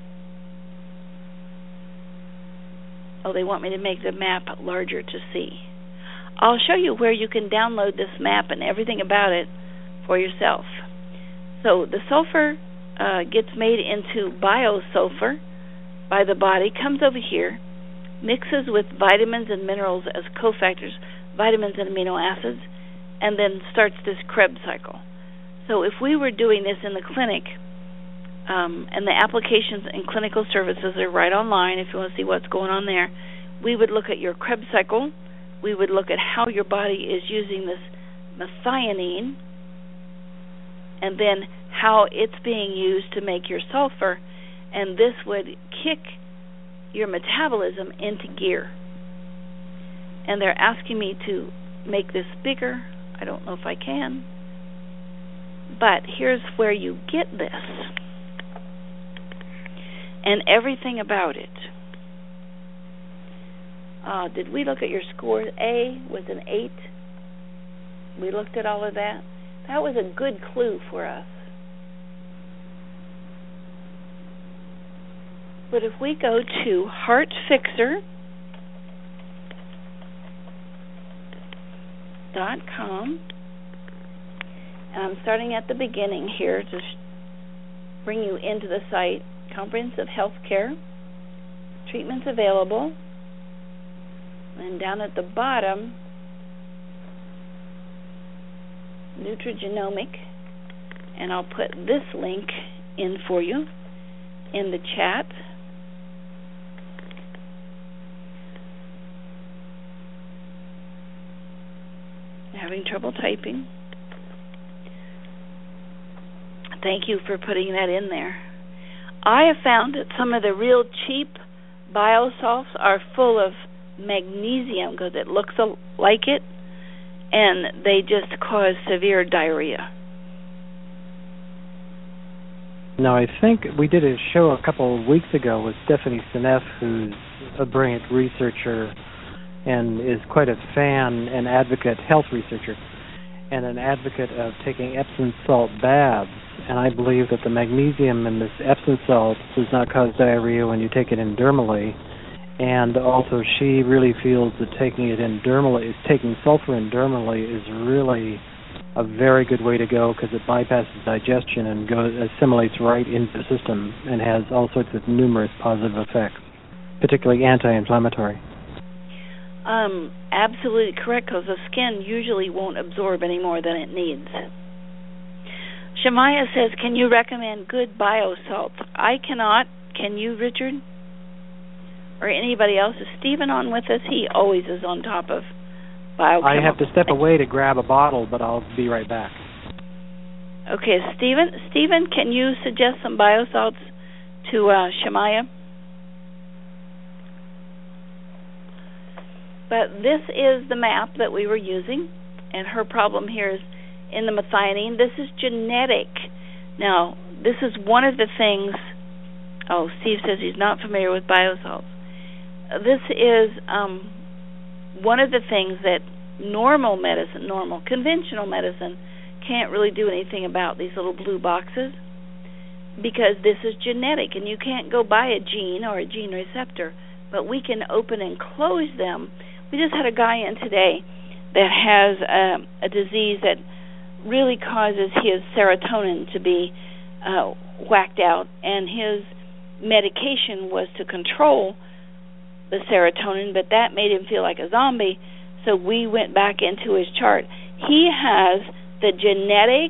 Oh, they want me to make the map larger to see. I'll show you where you can download this map and everything about it for yourself. So the sulfur uh, gets made into biosulfur by the body, comes over here, mixes with vitamins and minerals as cofactors, vitamins and amino acids, and then starts this Krebs cycle. So if we were doing this in the clinic, um, and the applications and clinical services are right online if you want to see what's going on there, we would look at your Krebs cycle, we would look at how your body is using this methionine, and then how it's being used to make your sulfur, and this would kick your metabolism into gear. And they're asking me to make this bigger. I don't know if I can. But here's where you get this. And everything about it. Uh, did we look at your score? A was an eight. We looked at all of that. That was a good clue for us. But if we go to heart fixer dot com, and I'm starting at the beginning here to bring you into the site, comprehensive health care, treatments available, and down at the bottom, nutrigenomic, and I'll put this link in for you in the chat. Having trouble typing. Thank you for putting that in there. I have found that some of the real cheap biosulfs are full of magnesium because it looks like it, and they just cause severe diarrhea. Now, I think we did a show a couple of weeks ago with Stephanie Seneff, who's a brilliant researcher and is quite a fan and advocate, health researcher, and an advocate of taking Epsom salt baths. And I believe that the magnesium in this Epsom salt does not cause diarrhea when you take it indermally. And also, she really feels that taking it indermally, taking sulfur indermally, is really a very good way to go because it bypasses digestion and goes assimilates right into the system and has all sorts of numerous positive effects, particularly anti-inflammatory. Um, absolutely correct, because the skin usually won't absorb any more than it needs. Shemaya says, can you recommend good biosalts? I cannot. Can you, Richard? Or anybody else? Is Stephen on with us? He always is on top of biochemicals. I have to step away to grab a bottle, but I'll be right back. Okay, Stephen, Stephen, can you suggest some biosalts to uh, Shemaya? But this is the map that we were using, and her problem here is in the methionine. This is genetic. Now, this is one of the things. Oh, Steve says he's not familiar with biosalts. This is um, one of the things that normal medicine, normal, conventional medicine, can't really do anything about, these little blue boxes, because this is genetic, and you can't go buy a gene or a gene receptor, but we can open and close them. We just had a guy in today that has a, a disease that really causes his serotonin to be uh, whacked out, and his medication was to control the serotonin, but that made him feel like a zombie, so we went back into his chart. He has the genetic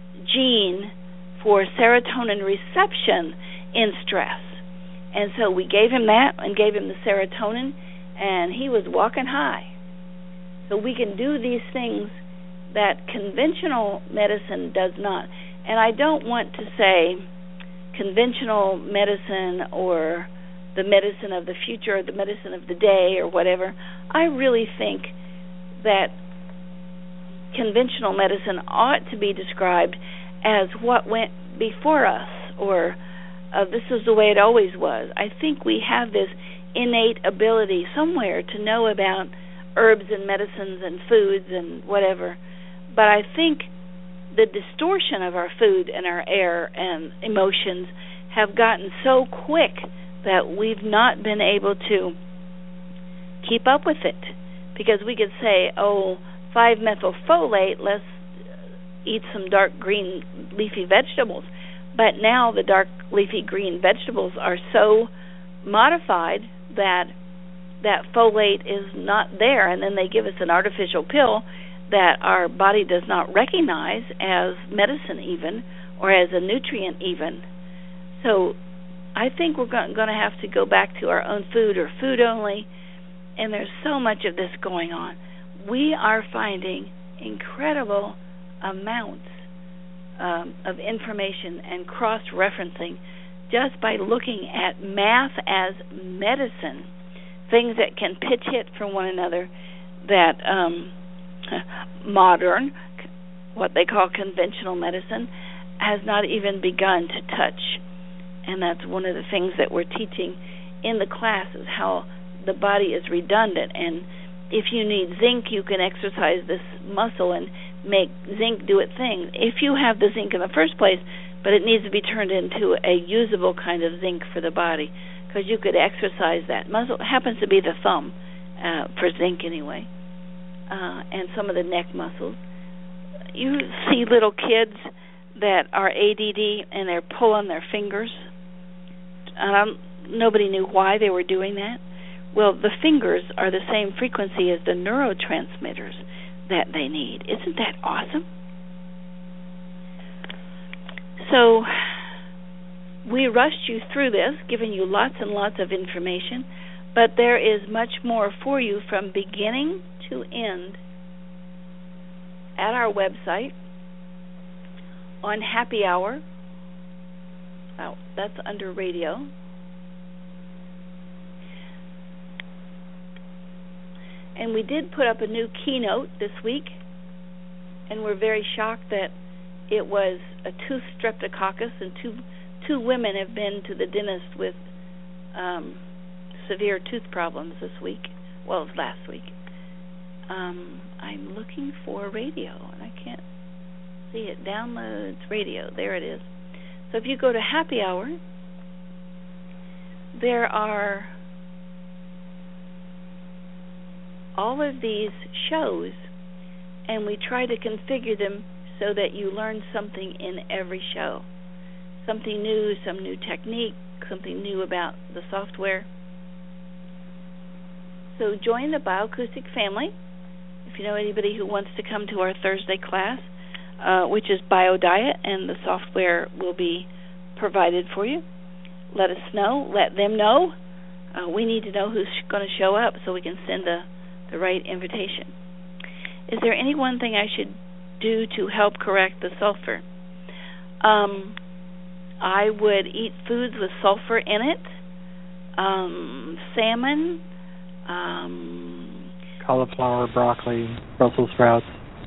gene for serotonin reception in stress, and so we gave him that and gave him the serotonin, and he was walking high. So we can do these things that conventional medicine does not. And I don't want to say conventional medicine or the medicine of the future or the medicine of the day or whatever. I really think that conventional medicine ought to be described as what went before us, or uh, this is the way it always was. I think we have this innate ability somewhere to know about herbs and medicines and foods and whatever, but I think the distortion of our food and our air and emotions have gotten so quick that we've not been able to keep up with it, because we could say, oh, five methylfolate, let's eat some dark green leafy vegetables, but now the dark leafy green vegetables are so modified that that folate is not there, and then they give us an artificial pill that our body does not recognize as medicine even, or as a nutrient even. So I think we're going to have to go back to our own food or food only, and there's so much of this going on. We are finding incredible amounts um, of information and cross-referencing just by looking at math as medicine, things that can pitch hit from one another that um, modern, what they call conventional medicine, has not even begun to touch. And that's one of the things that we're teaching in the class, is how the body is redundant. And if you need zinc, you can exercise this muscle and make zinc do its thing. If you have the zinc in the first place, but it needs to be turned into a usable kind of zinc for the body, because you could exercise that muscle. It happens to be the thumb uh, for zinc anyway, uh, and some of the neck muscles. You see little kids that are A D D and they're pulling their fingers. Um, nobody knew why they were doing that. Well, the fingers are the same frequency as the neurotransmitters that they need. Isn't that awesome? So we rushed you through this, giving you lots and lots of information, but there is much more for you from beginning to end at our website on Happy Hour. Oh, that's under radio. And we did put up a new keynote this week, and we're very shocked that it was a tooth streptococcus, and two two women have been to the dentist with um, severe tooth problems this week. Well, it was last week. Um, I'm looking for radio, and I can't see it. Downloads radio. There it is. So if you go to Happy Hour, there are all of these shows, and we try to configure them so that you learn something in every show. Something new, some new technique, something new about the software. So join the Bioacoustic family. If you know anybody who wants to come to our Thursday class, uh, which is BioDiet, and the software will be provided for you, let us know. Let them know. Uh, we need to know who's going to show up so we can send the, the right invitation. Is there any one thing I should do to help correct the sulfur? Um, I would eat foods with sulfur in it. Um, salmon, um, cauliflower, broccoli, Brussels sprouts.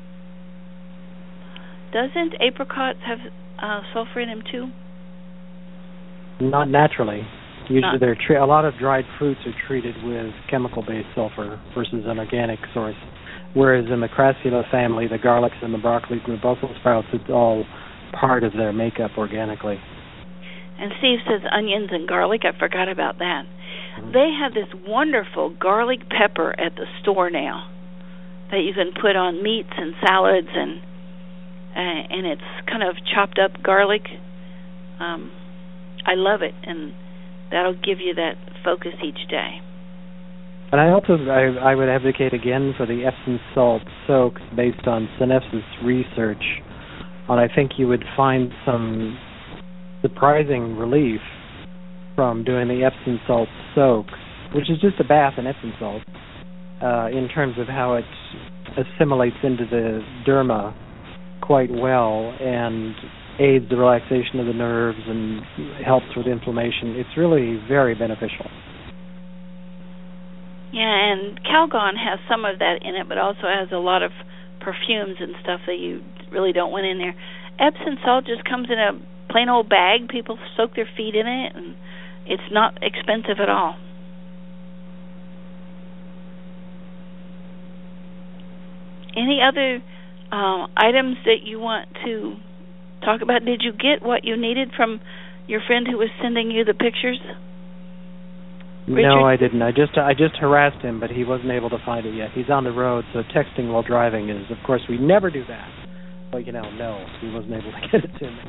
Doesn't apricots have uh, sulfur in them too? Not naturally. Usually, Not. they're tre- a lot of dried fruits are treated with chemical-based sulfur versus an organic source. Whereas in the Crassula family, the garlics and the broccoli and the Brussels sprouts, it's all part of their makeup organically. And Steve says onions and garlic. I forgot about that. Mm-hmm. They have this wonderful garlic pepper at the store now that you can put on meats and salads, and uh, and it's kind of chopped up garlic. Um, I love it, and that'll give you that focus each day. And I also I, I would advocate again for the Epsom salt soaks based on Synapsis research, and I think you would find some surprising relief from doing the Epsom salt soaks, which is just a bath in Epsom salt, uh, in terms of how it assimilates into the derma quite well and aids the relaxation of the nerves and helps with inflammation. It's really very beneficial. Yeah, and Calgon has some of that in it, but also has a lot of perfumes and stuff that you really don't want in there. Epsom salt just comes in a plain old bag. People soak their feet in it, and it's not expensive at all. Any other uh, items that you want to talk about? Did you get what you needed from your friend who was sending you the pictures? Richard? No, I didn't. I just I just harassed him, but he wasn't able to find it yet. He's on the road, so texting while driving is, of course, we never do that. But, you know, no, he wasn't able to get it to me.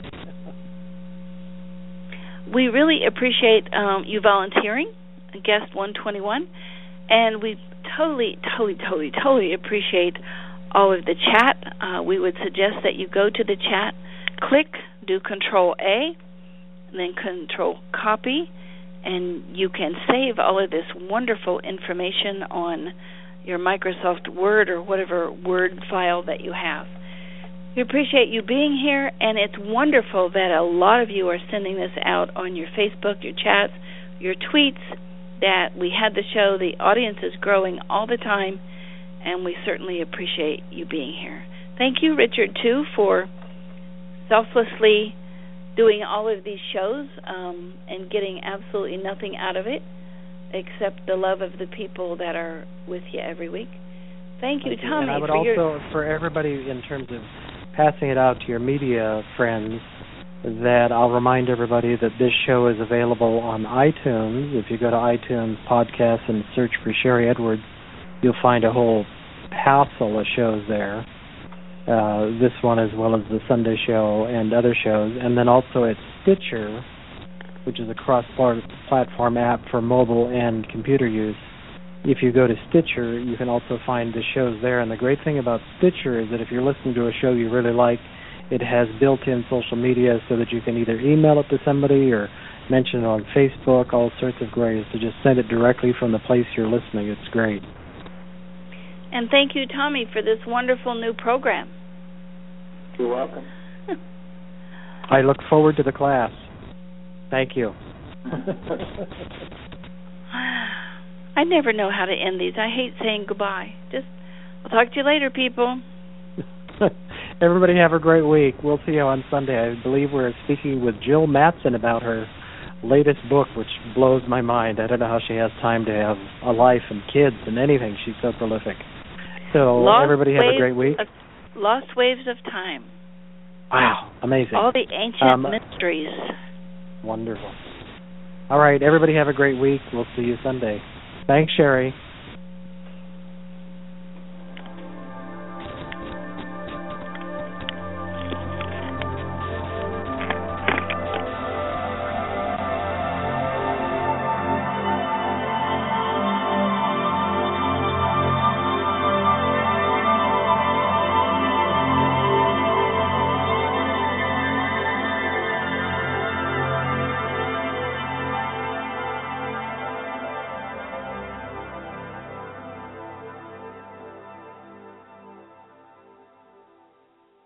We really appreciate um, you volunteering, guest one twenty-one, and we totally, totally, totally, totally appreciate all of the chat. Uh, we would suggest that you go to the chat, click, do Control A, and then Control Copy, and you can save all of this wonderful information on your Microsoft Word or whatever Word file that you have. We appreciate you being here, and it's wonderful that a lot of you are sending this out on your Facebook, your chats, your tweets, that we had the show. The audience is growing all the time, and we certainly appreciate you being here. Thank you, Richard, too, for selflessly doing all of these shows um, and getting absolutely nothing out of it except the love of the people that are with you every week. Thank you, Thank you. Tommy. And I would for also, your for everybody in terms of passing it out to your media friends, that I'll remind everybody that this show is available on iTunes. If you go to iTunes Podcasts and search for Sherry Edwards, you'll find a whole passel of shows there. Uh, this one as well as the Sunday show and other shows. And then also at Stitcher, which is a cross-platform app for mobile and computer use. If you go to Stitcher, you can also find the shows there. And the great thing about Stitcher is that if you're listening to a show you really like, it has built-in social media so that you can either email it to somebody or mention it on Facebook, all sorts of ways. So just send it directly from the place you're listening. It's great. And thank you, Tommy, for this wonderful new program. You're welcome. I look forward to the class. Thank you. I never know how to end these. I hate saying goodbye. Just, I'll talk to you later, people. Everybody have a great week. We'll see you on Sunday. I believe we're speaking with Jill Mattson about her latest book, which blows my mind. I don't know how she has time to have a life and kids and anything. She's so prolific. So Lost everybody have a great week. Of, Lost Waves of Time. Wow, amazing. All the ancient um, mysteries. Wonderful. All right, everybody have a great week. We'll see you Sunday. Thanks, Sherry.